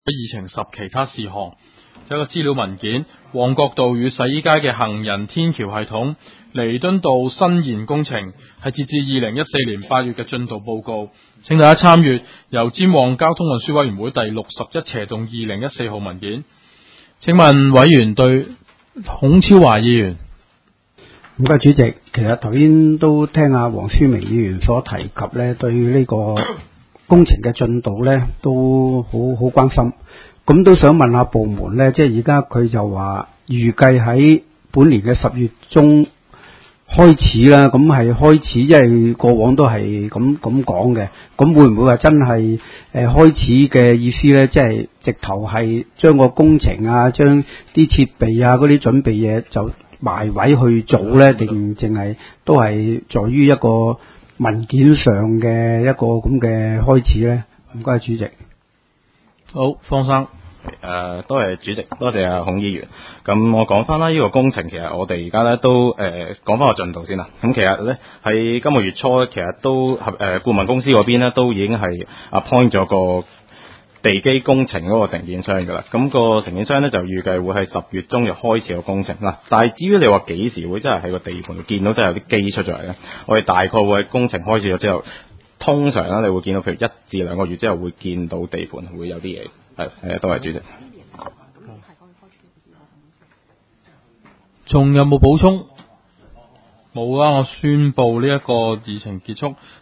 議程10其他事項。有一個資料文件，旺角道與洗衣街嘅行人天橋系統彌敦道伸延工程係截至2014年8月嘅進度報告，請大家參閱由尖旺交通運輸委員會第61斜動2014號文件。請問委員對孔超華議員？ 唔該主席，其實頭先都聽阿黃書明議員所提及呢，對呢個工程嘅進度呢都好關心。咁都想問下部門呢，即係而家佢就話預計喺本年嘅10月中開始啦，咁係開始，因為過往都係咁講嘅，咁會唔會話真係開始嘅意思呢？即係直頭係將個工程啊，將啲設備啊嗰啲準備嘢就埋位去做呢？定淨係都係在於一個文件上嘅一個咁嘅開始呢？唔該主席。 好，方生。 多謝主席，多謝阿孔議員。咁我講翻啦，呢個工程其實我哋而家咧都講翻個進度先啦。咁其實咧喺今個月初，其實都顧問公司嗰邊咧都已經係 appoint 咗個地基工程嗰個承建商噶啦。咁個承建商咧就預計會喺10月中就開始個工程啦。但係至於你話幾時會真係喺個地盤度見到真係有啲機出咗嚟咧，我哋大概會喺工程開始咗之後，通常咧你會見到譬如1至2個月之後會見到地盤會有啲嘢。係，多謝主席。 仲有冇補充？冇啊！我宣布呢一個議程結束。